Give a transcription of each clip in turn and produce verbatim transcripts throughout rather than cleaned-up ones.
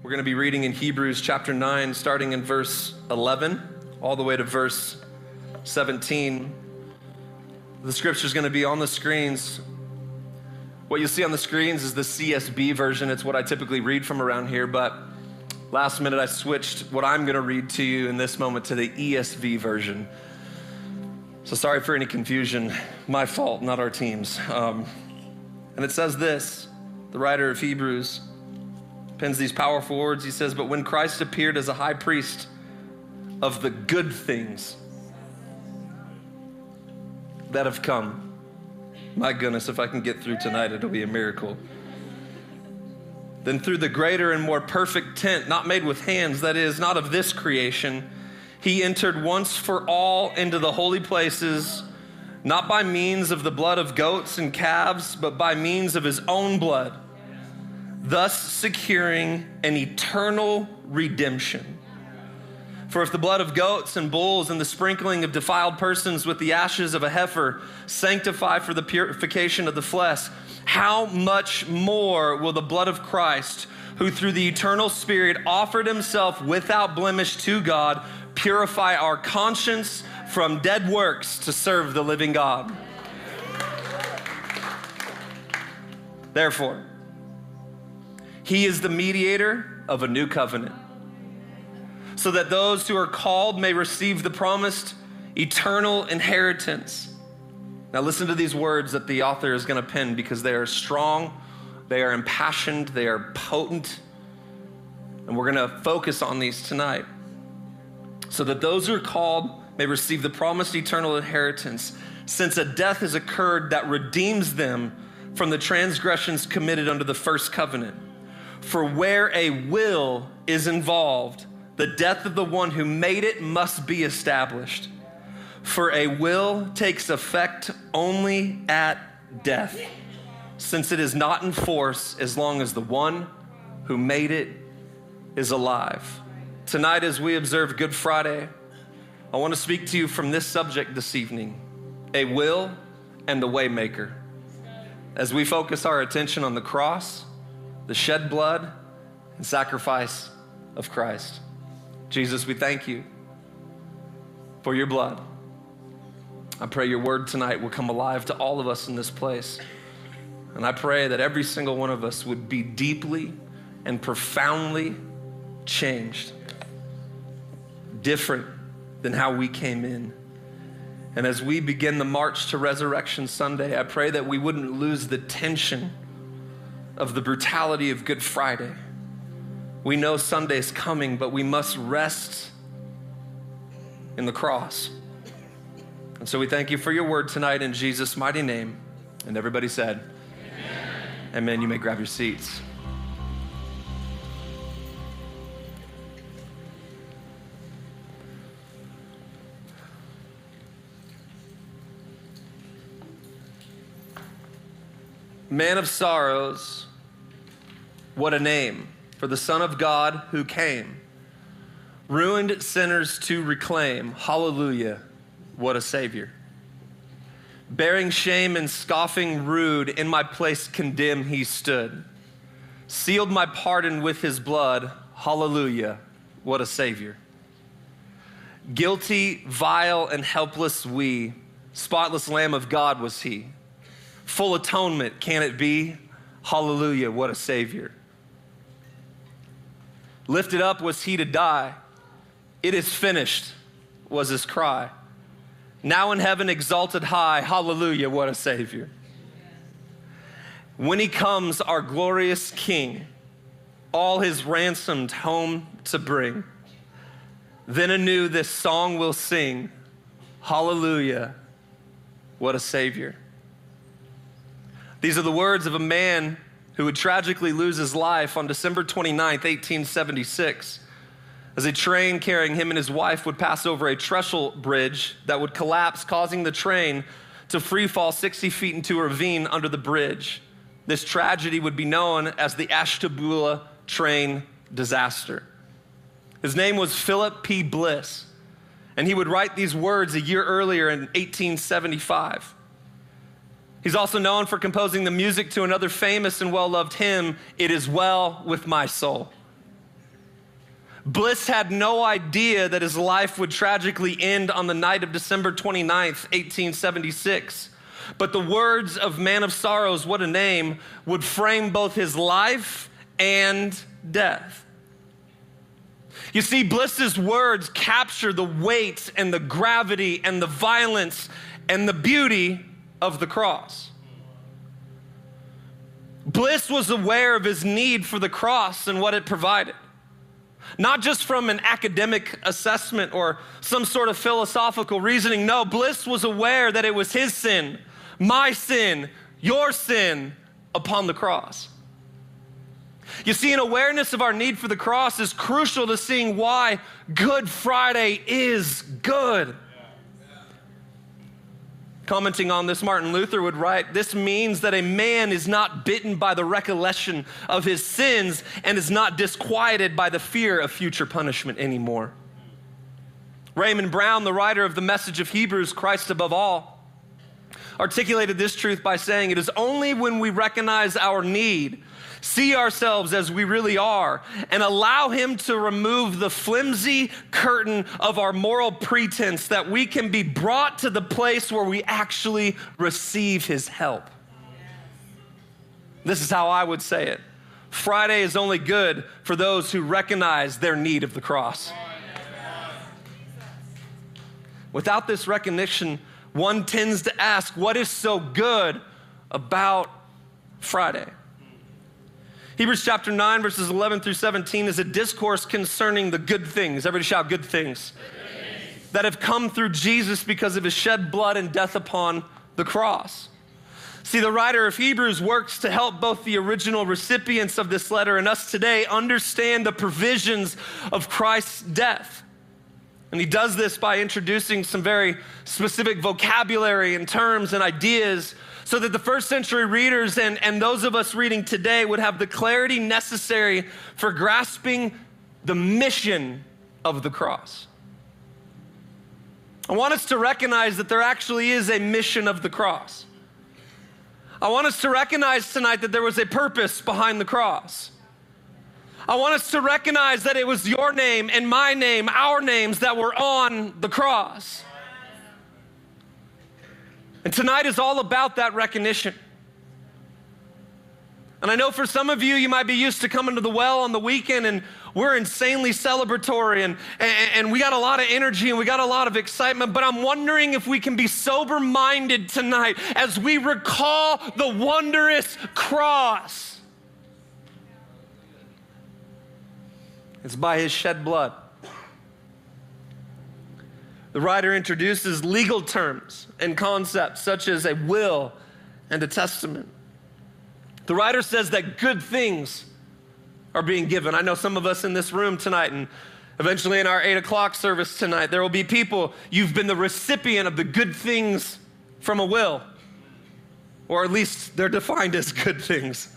We're going to be reading in Hebrews chapter nine, starting in verse eleven, all the way to verse seventeen. The scripture is going to be on the screens. What you'll see on the screens is the C S B version. It's what I typically read from around here, but last minute I switched what I'm going to read to you in this moment to the E S V version. So sorry for any confusion. My fault, not our team's. Um, and it says this, the writer of Hebrews pens these powerful words. He says, but when Christ appeared as a high priest of the good things that have come, my goodness, if I can get through tonight, it'll be a miracle. Then through the greater and more perfect tent, not made with hands, that is, not of this creation, he entered once for all into the holy places, not by means of the blood of goats and calves, but by means of his own blood, thus securing an eternal redemption. For if the blood of goats and bulls and the sprinkling of defiled persons with the ashes of a heifer sanctify for the purification of the flesh, how much more will the blood of Christ, who through the eternal Spirit offered himself without blemish to God, purify our conscience from dead works to serve the living God? Therefore, he is the mediator of a new covenant, so that those who are called may receive the promised eternal inheritance. Now listen to these words that the author is going to pen, because they are strong, they are impassioned, they are potent, and we're going to focus on these tonight. So that those who are called may receive the promised eternal inheritance, since a death has occurred that redeems them from the transgressions committed under the first covenant. For where a will is involved, the death of the one who made it must be established. For a will takes effect only at death, since it is not in force as long as the one who made it is alive. Tonight, as we observe Good Friday, I want to speak to you from this subject this evening, a will and the waymaker. As we focus our attention on the cross, the shed blood and sacrifice of Christ. Jesus, we thank you for your blood. I pray your word tonight will come alive to all of us in this place. And I pray that every single one of us would be deeply and profoundly changed, different than how we came in. And as we begin the march to Resurrection Sunday, I pray that we wouldn't lose the tension of the brutality of Good Friday. We know Sunday's coming, but we must rest in the cross. And so we thank you for your word tonight in Jesus' mighty name. And everybody said, amen. Amen. You may grab your seats. Man of sorrows, what a name for the Son of God who came, ruined sinners to reclaim. Hallelujah, what a Savior. Bearing shame and scoffing rude, in my place condemned he stood. Sealed my pardon with his blood. Hallelujah, what a Savior. Guilty, vile, and helpless we, spotless Lamb of God was he. Full atonement, can it be? Hallelujah, what a Savior. Lifted up was he to die. It is finished was his cry. Now in heaven exalted high, hallelujah, what a Savior. When he comes, our glorious King, all his ransomed home to bring, then anew this song we'll sing, hallelujah, what a Savior. These are the words of a man who would tragically lose his life on December twenty-ninth, eighteen seventy-six, as a train carrying him and his wife would pass over a trestle bridge that would collapse, causing the train to free fall sixty feet into a ravine under the bridge. This tragedy would be known as the Ashtabula train disaster. His name was Philip P. Bliss, and he would write these words a year earlier in eighteen seventy-five. He's also known for composing the music to another famous and well-loved hymn, It Is Well With My Soul. Bliss had no idea that his life would tragically end on the night of December twenty-ninth, eighteen seventy-six. But the words of Man of Sorrows, what a name, would frame both his life and death. You see, Bliss's words capture the weight and the gravity and the violence and the beauty of the cross. Bliss was aware of his need for the cross and what it provided. Not just from an academic assessment or some sort of philosophical reasoning. No, Bliss was aware that it was his sin, my sin, your sin upon the cross. You see, an awareness of our need for the cross is crucial to seeing why Good Friday is good. Commenting on this, Martin Luther would write, "This means that a man is not bitten by the recollection of his sins and is not disquieted by the fear of future punishment anymore." Raymond Brown, the writer of the message of Hebrews, Christ above all, articulated this truth by saying, "It is only when we recognize our need, see ourselves as we really are, and allow him to remove the flimsy curtain of our moral pretense that we can be brought to the place where we actually receive his help." This is how I would say it. Friday is only good for those who recognize their need of the cross. Without this recognition, one tends to ask, what is so good about Friday? Hebrews chapter nine, verses eleven through seventeen is a discourse concerning the good things. Everybody shout, good things. Good things. That have come through Jesus because of his shed blood and death upon the cross. See, the writer of Hebrews works to help both the original recipients of this letter and us today understand the provisions of Christ's death. And he does this by introducing some very specific vocabulary and terms and ideas so that the first century readers and, and those of us reading today would have the clarity necessary for grasping the mission of the cross. I want us to recognize that there actually is a mission of the cross. I want us to recognize tonight that there was a purpose behind the cross. I want us to recognize that it was your name and my name, our names that were on the cross. And tonight is all about that recognition. And I know for some of you, you might be used to coming to the well on the weekend and we're insanely celebratory and, and, and we got a lot of energy and we got a lot of excitement, but I'm wondering if we can be sober-minded tonight as we recall the wondrous cross. It's by his shed blood. The writer introduces legal terms and concepts such as a will and a testament. The writer says that good things are being given. I know some of us in this room tonight, and eventually in our eight o'clock service tonight, there will be people, you've been the recipient of the good things from a will, or at least they're defined as good things.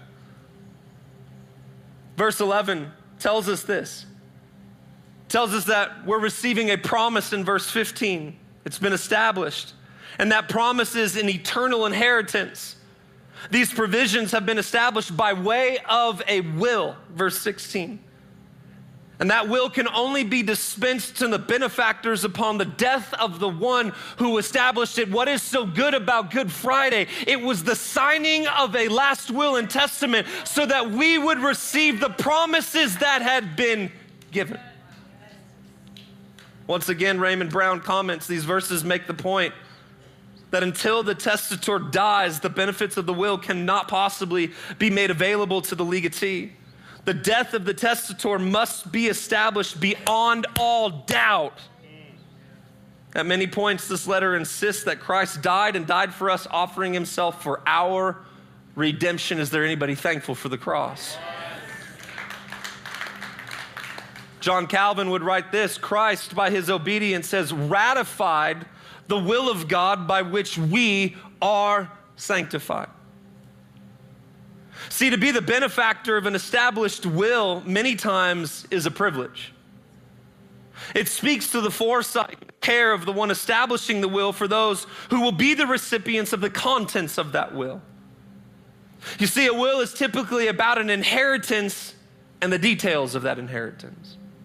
Verse eleven tells us this. Tells us that we're receiving a promise in verse fifteen. It's been established. And that promise is an eternal inheritance. These provisions have been established by way of a will, verse sixteen. And that will can only be dispensed to the benefactors upon the death of the one who established it. What is so good about Good Friday? It was the signing of a last will and testament so that we would receive the promises that had been given. Once again, Raymond Brown comments, these verses make the point that until the testator dies, the benefits of the will cannot possibly be made available to the legatee. The death of the testator must be established beyond all doubt. At many points, this letter insists that Christ died and died for us, offering himself for our redemption. Is there anybody thankful for the cross? John Calvin would write this: Christ, by his obedience, has ratified the will of God by which we are sanctified. See, to be the benefactor of an established will many times is a privilege. It speaks to the foresight and care of the one establishing the will for those who will be the recipients of the contents of that will. You see, a will is typically about an inheritance and the details of that inheritance.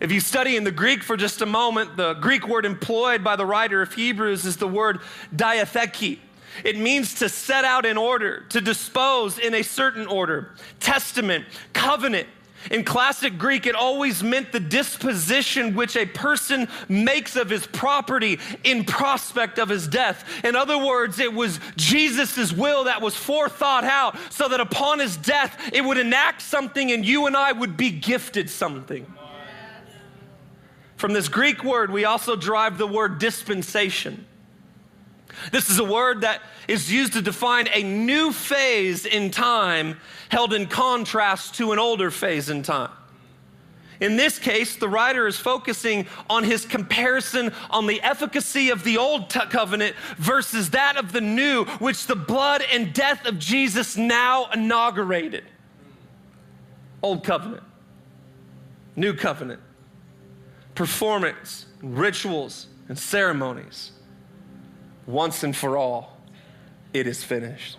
If you study in the Greek for just a moment, the Greek word employed by the writer of Hebrews is the word diatheke. It means to set out in order, to dispose in a certain order. Testament, covenant. In classic Greek, it always meant the disposition which a person makes of his property in prospect of his death. In other words, it was Jesus' will that was forethought out so that upon his death, it would enact something and you and I would be gifted something. From this Greek word, we also derive the word dispensation. This is a word that is used to define a new phase in time held in contrast to an older phase in time. In this case, the writer is focusing on his comparison on the efficacy of the old covenant versus that of the new, which the blood and death of Jesus now inaugurated. Old covenant, new covenant, performance, rituals, and ceremonies. Once and for all, it is finished.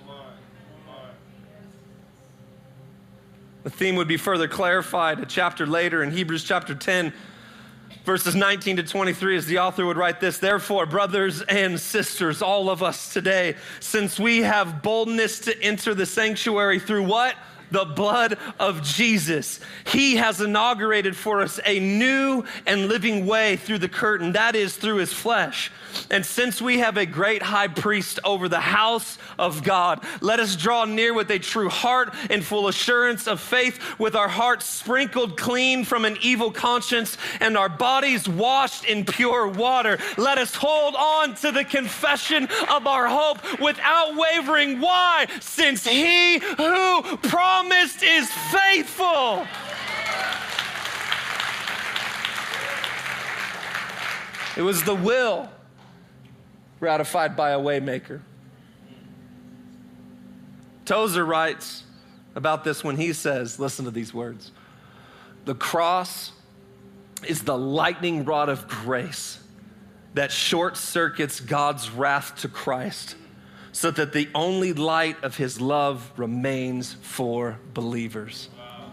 The theme would be further clarified a chapter later in Hebrews chapter ten, verses nineteen to twenty-three, as the author would write this: "Therefore, brothers and sisters, all of us today, since we have boldness to enter the sanctuary through" what? The blood of Jesus. He has inaugurated for us a new and living way through the curtain, that is, through his flesh. And since we have a great high priest over the house of God, let us draw near with a true heart and full assurance of faith, with our hearts sprinkled clean from an evil conscience and our bodies washed in pure water. Let us hold on to the confession of our hope without wavering. Why? Since he who promised is faithful. It was the will ratified by a waymaker. Tozer writes about this when he says, listen to these words: "The cross is the lightning rod of grace that short circuits God's wrath to Christ, so that the only light of his love remains for believers." Wow.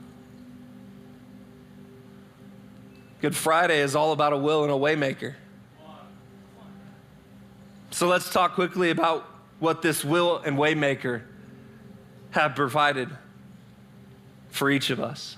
Good Friday is all about a will and a waymaker. So let's talk quickly about what this will and waymaker have provided for each of us.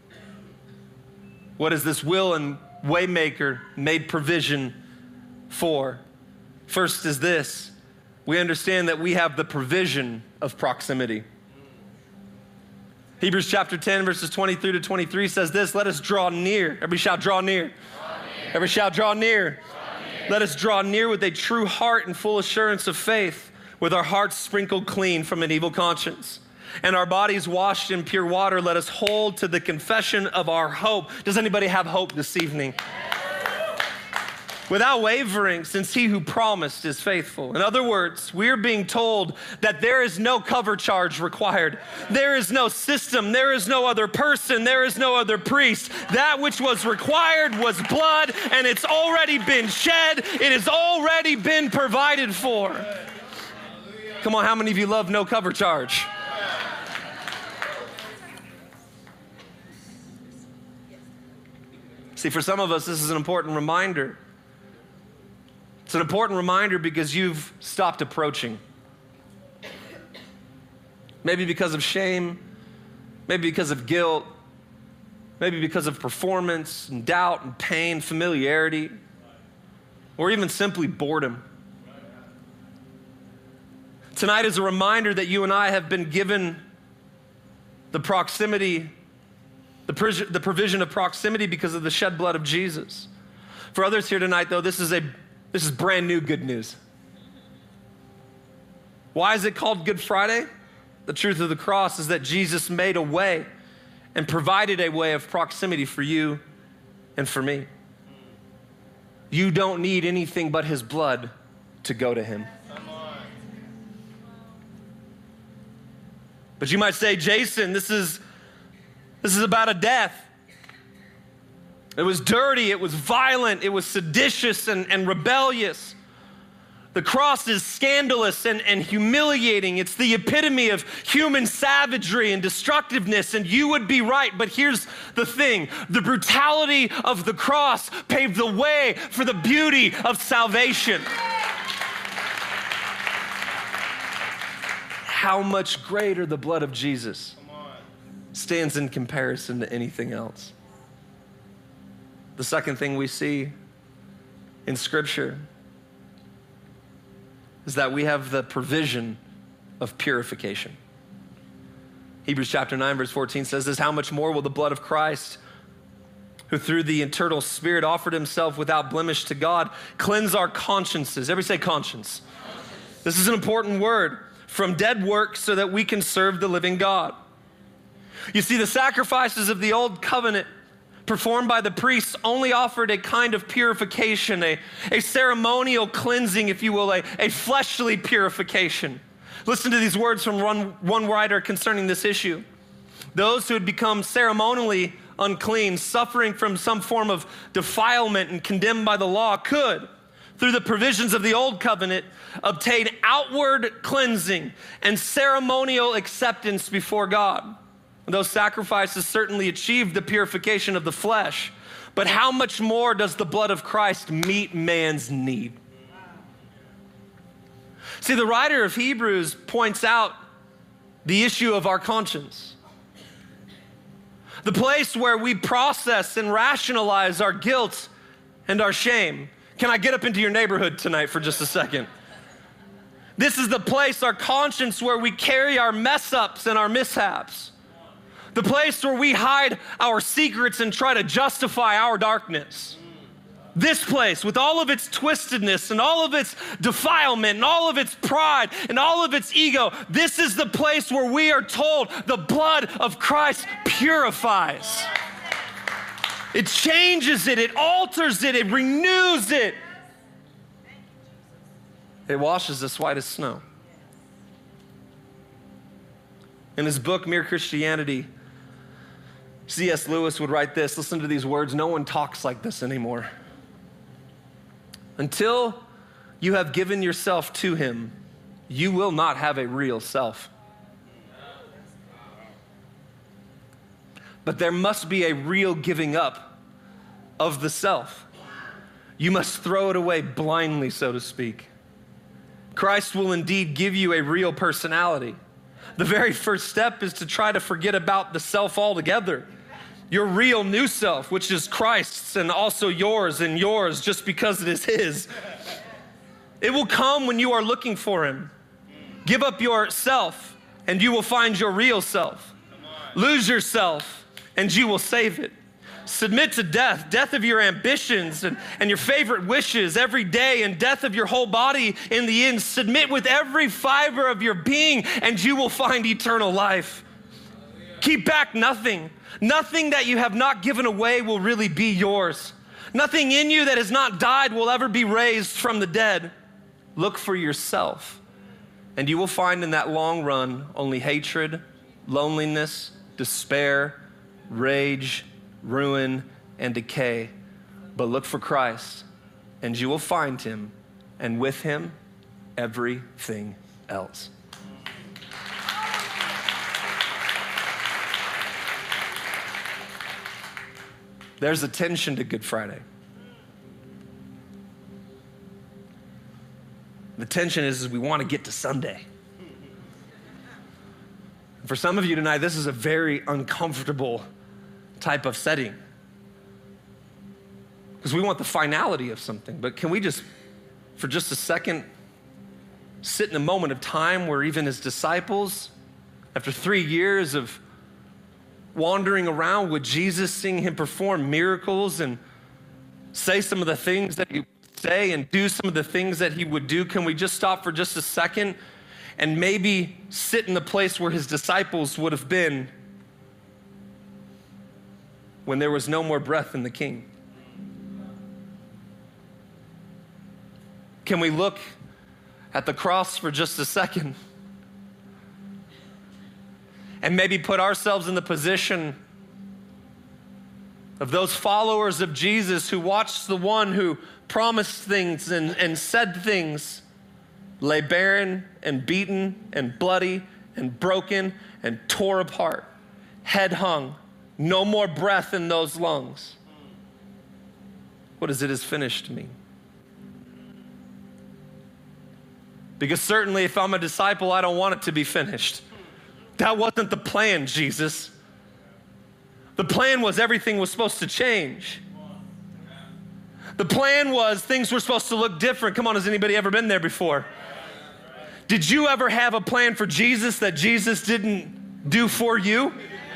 What is this will and waymaker made provision for? First is this: we understand that we have the provision of proximity. Hebrews chapter ten, verses twenty-three to twenty-three says this: "Let us draw near." Everybody shout, draw near. Draw near. Everybody shout, draw near. Draw near. "Let us draw near with a true heart and full assurance of faith, with our hearts sprinkled clean from an evil conscience, and our bodies washed in pure water. Let us hold to the confession of our hope." Does anybody have hope this evening? "Without wavering, since he who promised is faithful." In other words, we're being told that there is no cover charge required. There is no system. There is no other person. There is no other priest. That which was required was blood, and it's already been shed. It has already been provided for. Come on, how many of you love no cover charge? See, for some of us, this is an important reminder. It's an important reminder because you've stopped approaching. Maybe because of shame, maybe because of guilt, maybe because of performance and doubt and pain, familiarity, or even simply boredom. Tonight is a reminder that you and I have been given the proximity, the provision of proximity because of the shed blood of Jesus. For others here tonight, though, this is a This is brand new good news. Why is it called Good Friday? The truth of the cross is that Jesus made a way and provided a way of proximity for you and for me. You don't need anything but his blood to go to him. But you might say, Jason, this is, this is about a death. It was dirty, it was violent, it was seditious and, and rebellious. The cross is scandalous and, and humiliating. It's the epitome of human savagery and destructiveness, and you would be right. But here's the thing. The brutality of the cross paved the way for the beauty of salvation. How much greater the blood of Jesus stands in comparison to anything else. The second thing we see in Scripture is that we have the provision of purification. Hebrews chapter nine, verse fourteen says this, how much more will the blood of Christ, who through the eternal Spirit offered himself without blemish to God, cleanse our consciences. Everybody say conscience. Conscience. This is an important word. From dead works so that we can serve the living God. You see, the sacrifices of the old covenant performed by the priests only offered a kind of purification, a, a ceremonial cleansing, if you will, a, a fleshly purification. Listen to these words from one, one writer concerning this issue. Those who had become ceremonially unclean, suffering from some form of defilement and condemned by the law, could, through the provisions of the old covenant, obtain outward cleansing and ceremonial acceptance before God. Those sacrifices certainly achieved the purification of the flesh, but how much more does the blood of Christ meet man's need? See, the writer of Hebrews points out the issue of our conscience, the place where we process and rationalize our guilt and our shame. Can I get up into your neighborhood tonight for just a second? This is the place, our conscience, where we carry our mess ups and our mishaps. The place where we hide our secrets and try to justify our darkness. This place, with all of its twistedness and all of its defilement and all of its pride and all of its ego, this is the place where we are told the blood of Christ purifies. It changes it, it alters it, it renews it. It washes us white as snow. In his book, Mere Christianity, C S Lewis would write this. Listen to these words. No one talks like this anymore. Until you have given yourself to him, you will not have a real self. But there must be a real giving up of the self. You must throw it away blindly, so to speak. Christ will indeed give you a real personality. The very first step is to try to forget about the self altogether. Your real new self, which is Christ's and also yours and yours just because it is his. It will come when you are looking for him. Give up yourself and you will find your real self. Lose yourself and you will save it. Submit to death, death of your ambitions and, and your favorite wishes every day, and death of your whole body in the end. Submit with every fiber of your being and you will find eternal life. Keep back nothing. Nothing that you have not given away will really be yours. Nothing in you that has not died will ever be raised from the dead. Look for yourself, and you will find in that long run only hatred, loneliness, despair, rage, ruin, and decay. But look for Christ, and you will find him, and with him, everything else. There's a tension to Good Friday. The tension is, is we want to get to Sunday. For some of you tonight, this is a very uncomfortable type of setting, because we want the finality of something. But can we just, for just a second, sit in a moment of time where even his disciples, after three years of wandering around with Jesus, seeing him perform miracles and say some of the things that he would say and do some of the things that he would do, can we just stop for just a second and maybe sit in the place where his disciples would have been when there was no more breath in the king? Can we look at the cross for just a second and maybe put ourselves in the position of those followers of Jesus who watched the one who promised things and, and said things lay barren and beaten and bloody and broken and tore apart, head hung, no more breath in those lungs. What does it is finished mean? Because certainly if I'm a disciple, I don't want it to be finished. That wasn't the plan, Jesus. The plan was everything was supposed to change. The plan was things were supposed to look different. Come on, has anybody ever been there before? Did you ever have a plan for Jesus that Jesus didn't do for you?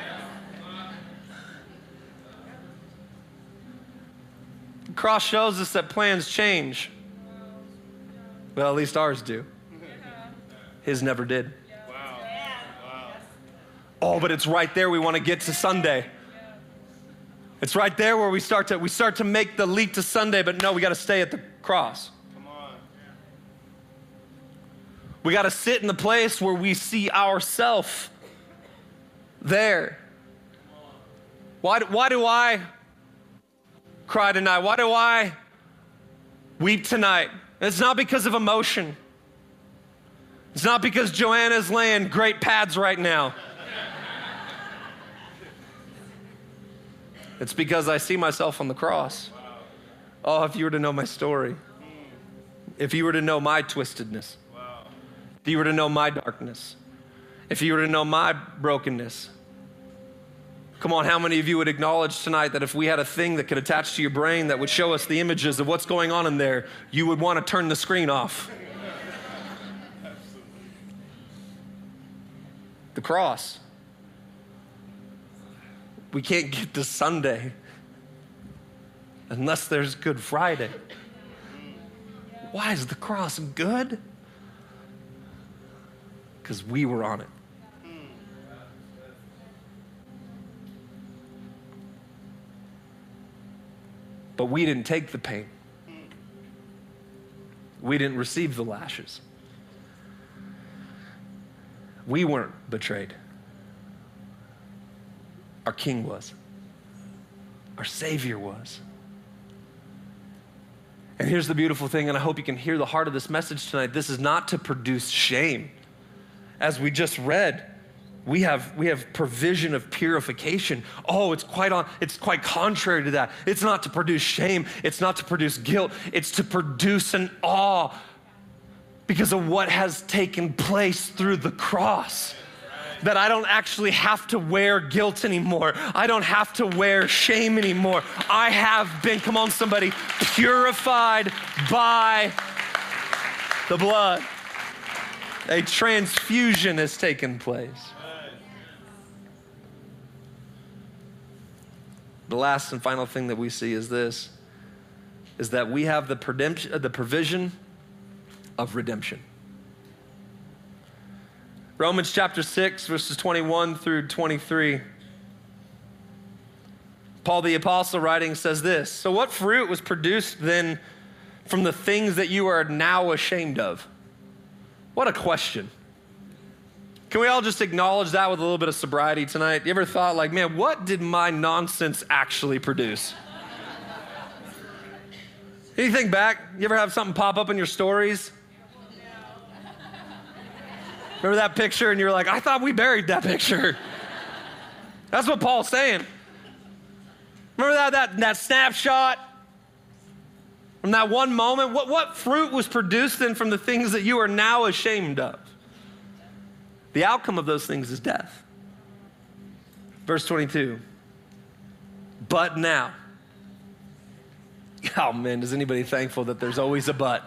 The cross shows us that plans change. Well, at least ours do. His never did. Oh, but it's right there we want to get to Sunday. It's right there where we start to we start to make the leap to Sunday, but no, we got to stay at the cross. Come on. We got to sit in the place where we see ourselves there. Why, why do I cry tonight? Why do I weep tonight? It's not because of emotion. It's not because Joanna's laying great pads right now. It's because I see myself on the cross. Oh, if you were to know my story. If you were to know my twistedness. If you were to know my darkness. If you were to know my brokenness. Come on, how many of you would acknowledge tonight that if we had a thing that could attach to your brain that would show us the images of what's going on in there, you would want to turn the screen off? The cross. We can't get to Sunday unless there's Good Friday. Why is the cross good? Because we were on it. But we didn't take the pain. We didn't receive the lashes. We weren't betrayed. Our King was. Our Savior was. And here's the beautiful thing, and I hope you can hear the heart of this message tonight. This is not to produce shame. As we just read, we have, we have provision of purification. Oh, it's quite on, it's quite contrary to that. It's not to produce shame. It's not to produce guilt. It's to produce an awe because of what has taken place through the cross. That I don't actually have to wear guilt anymore. I don't have to wear shame anymore. I have been, come on somebody, purified by the blood. A transfusion has taken place. The last and final thing that we see is this, is that we have the, predemption, the provision of redemption. Romans chapter six, verses twenty-one through twenty-three. Paul the apostle writing says this, so what fruit was produced then from the things that you are now ashamed of? What a question. Can we all just acknowledge that with a little bit of sobriety tonight? You ever thought like, man, what did my nonsense actually produce? You think back, you ever have something pop up in your stories? Remember that picture and you're like, I thought we buried that picture. That's what Paul's saying. Remember that, that, that snapshot from that one moment? What, what fruit was produced then from the things that you are now ashamed of? The outcome of those things is death. Verse twenty-two. But now. Oh man, is anybody thankful that there's always a but?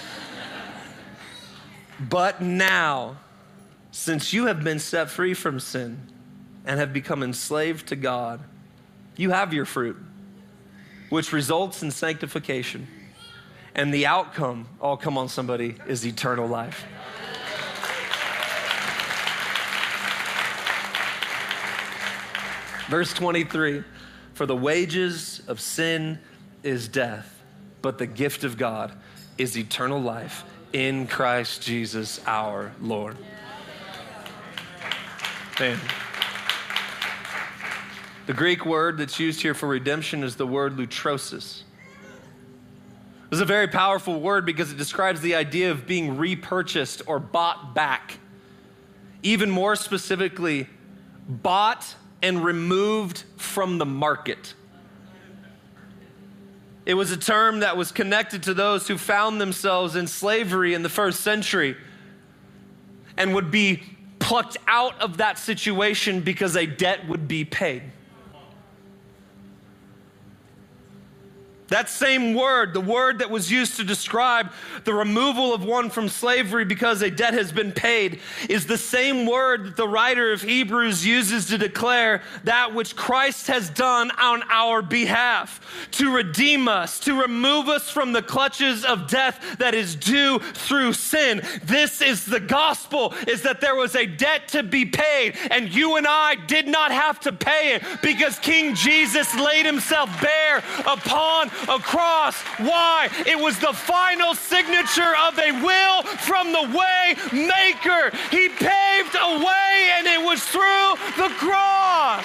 But now, since you have been set free from sin and have become enslaved to God, you have your fruit, which results in sanctification. And the outcome, oh, come on somebody, is eternal life. Verse twenty-three, for the wages of sin is death, but the gift of God is eternal life in Christ Jesus our Lord. Man. The Greek word that's used here for redemption is the word lutrosis, This is a very powerful word because it describes the idea of being repurchased or bought back. Even more specifically, bought and removed from the market. It was a term that was connected to those who found themselves in slavery in the first century and would be plucked out of that situation because a debt would be paid. That same word, the word that was used to describe the removal of one from slavery because a debt has been paid, is the same word that the writer of Hebrews uses to declare that which Christ has done on our behalf, to redeem us, to remove us from the clutches of death that is due through sin. This is the gospel, is that there was a debt to be paid, and you and I did not have to pay it because King Jesus laid himself bare upon a cross. Why? It was the final signature of a will from the way maker. He paved a way, and it was through the cross.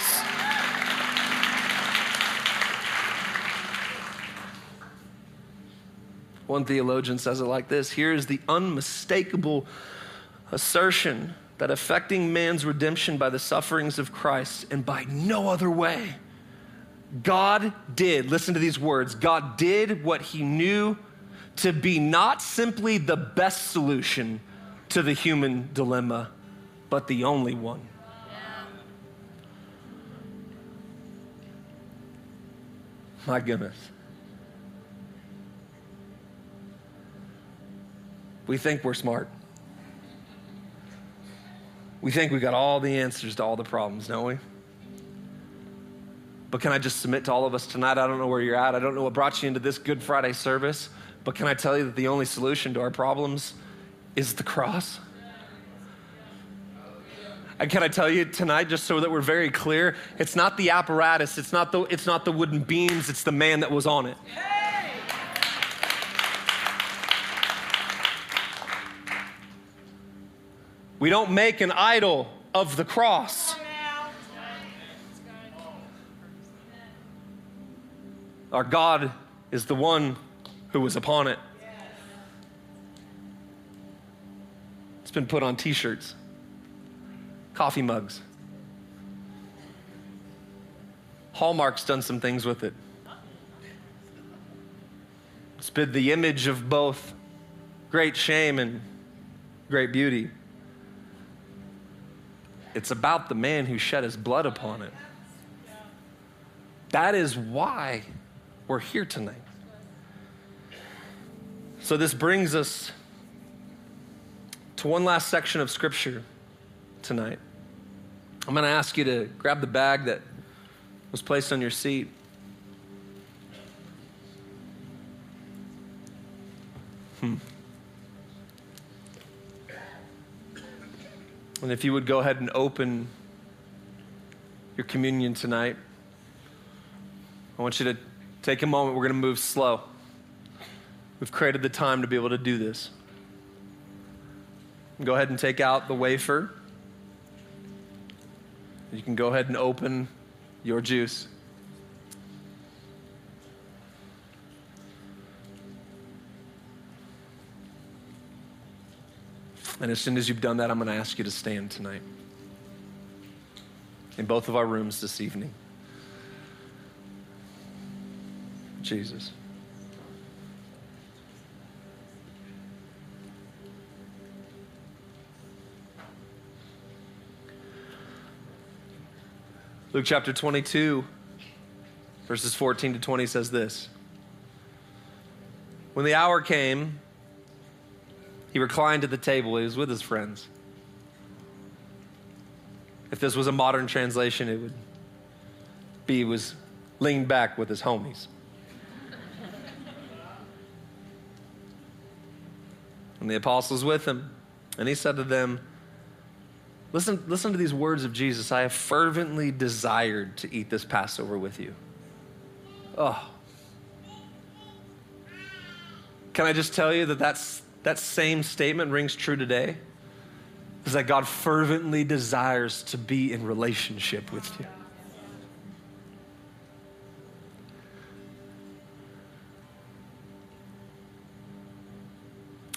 One theologian says it like this: here is the unmistakable assertion that affecting man's redemption by the sufferings of Christ and by no other way, God did, listen to these words, God did what he knew to be not simply the best solution to the human dilemma, but the only one. My goodness. We think we're smart. We think we got all the answers to all the problems, don't we? But can I just submit to all of us tonight? I don't know where you're at. I don't know what brought you into this Good Friday service. But can I tell you that the only solution to our problems is the cross? And can I tell you tonight, just so that we're very clear, it's not the apparatus, it's not the, it's not the wooden beams, it's the man that was on it. We don't make an idol of the cross. Our God is the one who was upon it. It's been put on t-shirts, coffee mugs. Hallmark's done some things with it. It's been the image of both great shame and great beauty. It's about the man who shed his blood upon it. That is why we're here tonight. So this brings us to one last section of scripture tonight. I'm going to ask you to grab the bag that was placed on your seat. Hmm. And if you would go ahead and open your communion tonight, I want you to take a moment. We're going to move slow. We've created the time to be able to do this. Go ahead and take out the wafer. You can go ahead and open your juice. And as soon as you've done that, I'm going to ask you to stand tonight in both of our rooms this evening. Jesus. Luke chapter twenty-two, verses fourteen to twenty says this. When the hour came, he reclined at the table. He was with his friends. If this was a modern translation, it would be he was leaned back with his homies. And the apostles with him. And he said to them, listen, listen to these words of Jesus. I have fervently desired to eat this Passover with you. Oh. Can I just tell you that that's, that same statement rings true today? Is that God fervently desires to be in relationship with you.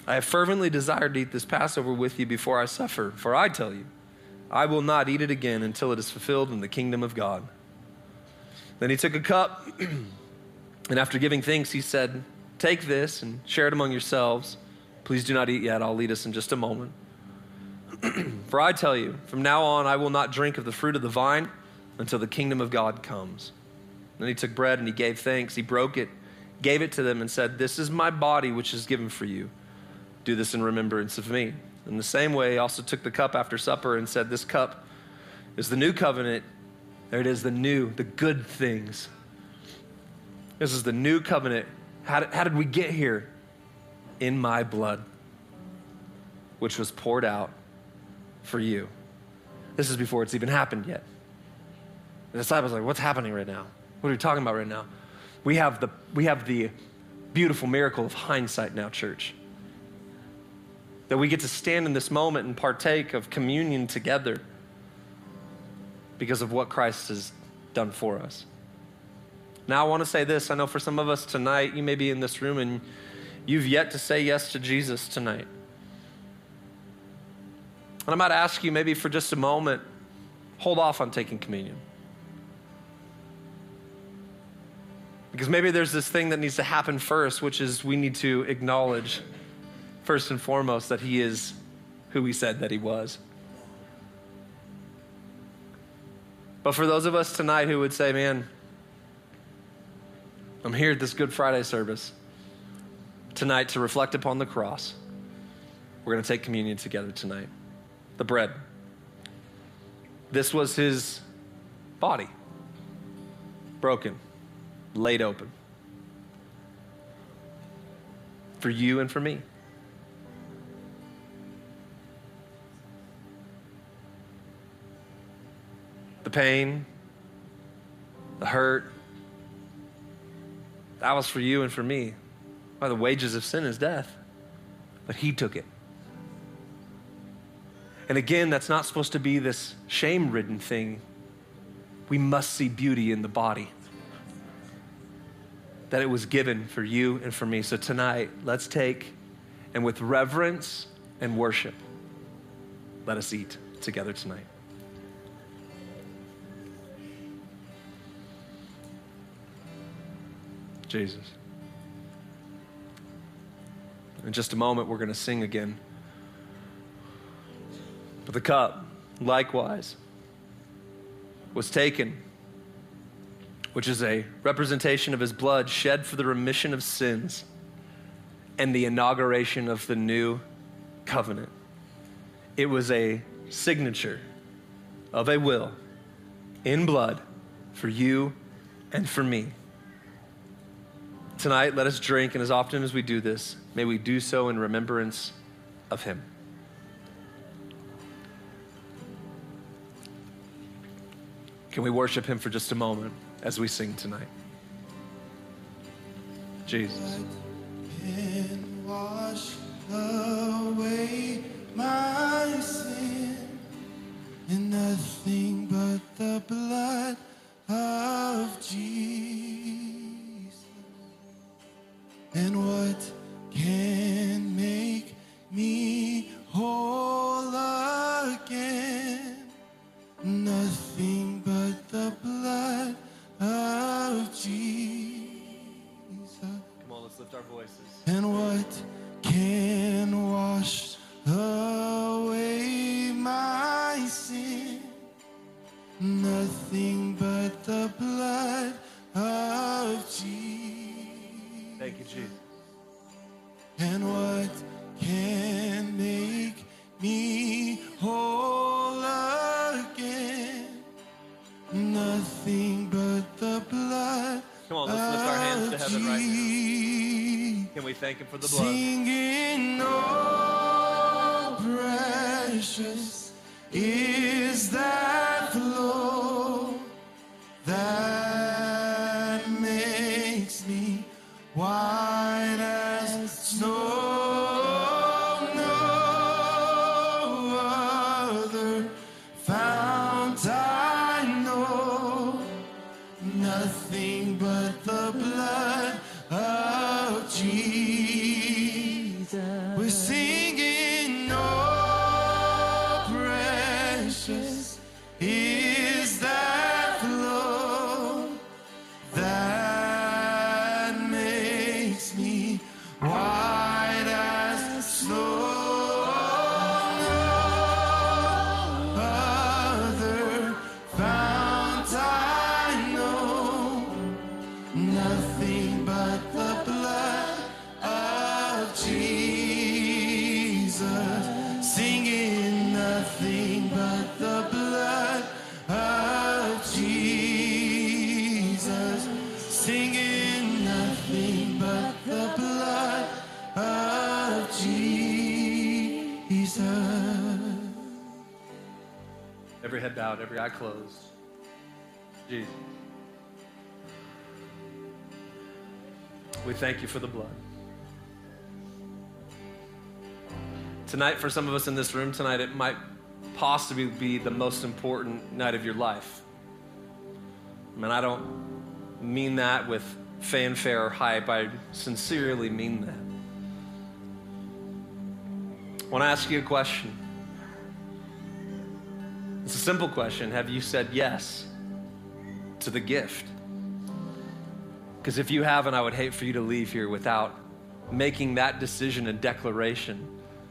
I have fervently desired to eat this Passover with you before I suffer. For I tell you, I will not eat it again until it is fulfilled in the kingdom of God." Then he took a cup, and after giving thanks, he said, "Take this and share it among yourselves. Please do not eat yet. I'll lead us in just a moment. For I tell you, from now on, I will not drink of the fruit of the vine until the kingdom of God comes." Then he took bread and he gave thanks. He broke it, gave it to them, and said, "This is my body, which is given for you. Do this in remembrance of me." In the same way, he also took the cup after supper and said, "This cup is the new covenant." There it is, the new, the good things. This is the new covenant. How did, how did we get here? In my blood, which was poured out for you. This is before it's even happened yet. The disciples are like, "What's happening right now? What are we talking about right now?" We have the, we have the beautiful miracle of hindsight now, church. That we get to stand in this moment and partake of communion together because of what Christ has done for us. Now I want to say this. I know for some of us tonight, you may be in this room and you've yet to say yes to Jesus tonight. And I might ask you maybe for just a moment, hold off on taking communion. Because maybe there's this thing that needs to happen first, which is we need to acknowledge first and foremost that he is who he said that he was. But for those of us tonight who would say, "Man, I'm here at this Good Friday service tonight to reflect upon the cross," we're going to take communion together tonight. The bread. This was his body, broken, laid open for you and for me. The pain, the hurt, that was for you and for me. Why, the wages of sin is death, but he took it. And again, that's not supposed to be this shame-ridden thing. We must see beauty in the body, that it was given for you and for me. So tonight, let's take, and with reverence and worship, let us eat together tonight. Jesus. In just a moment, we're going to sing again. But the cup, likewise, was taken, which is a representation of his blood shed for the remission of sins and the inauguration of the new covenant. It was a signature of a will in blood for you and for me. Tonight, let us drink, and as often as we do this, may we do so in remembrance of him. Can we worship him for just a moment as we sing tonight? Jesus. Can wash away my sin, and nothing but the blood of Jesus. And what can make me whole again? Nothing but the blood of Jesus. Come on, let's lift our voices. And what can wash away my sin? Nothing but the blood of Jesus. Thank you, Jesus. And what can make me whole again? Nothing but the blood. Come on, let's lift our hands to heaven right now. Can we thank him for the blood? Singing, oh, precious is that flow that makes me white as snow. No other fount I know. Nothing but the blood of Jesus. We're singing nothing but the blood of Jesus. Every head bowed, every eye closed. Jesus. We thank you for the blood. Tonight, for some of us in this room tonight, it might possibly be the most important night of your life. I mean, I don't mean that with fanfare or hype. I sincerely mean that. I want to ask you a question. It's a simple question. Have you said yes to the gift? Because if you haven't, I would hate for you to leave here without making that decision and declaration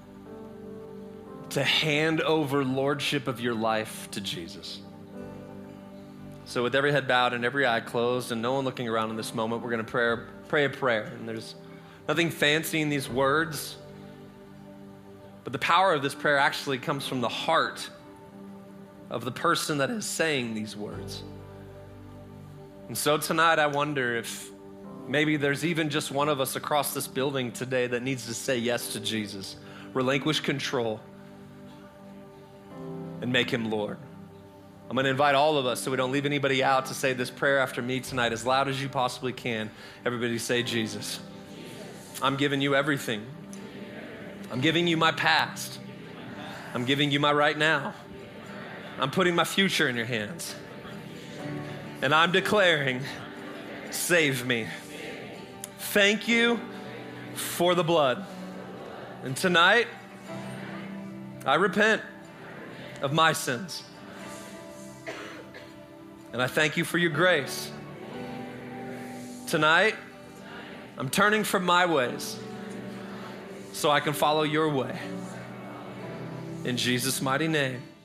to hand over lordship of your life to Jesus. So with every head bowed and every eye closed and no one looking around in this moment, we're going to pray, pray a prayer. And there's nothing fancy in these words, but the power of this prayer actually comes from the heart of the person that is saying these words. And so tonight, I wonder if maybe there's even just one of us across this building today that needs to say yes to Jesus, relinquish control, and make him Lord. I'm going to invite all of us, so we don't leave anybody out, to say this prayer after me tonight as loud as you possibly can. Everybody say, Jesus, I'm giving you everything. I'm giving you my past. I'm giving you my right now. I'm putting my future in your hands. And I'm declaring, save me. Thank you for the blood. And tonight, I repent of my sins. And I thank you for your grace. Tonight, I'm turning from my ways so I can follow your way. In Jesus' mighty name.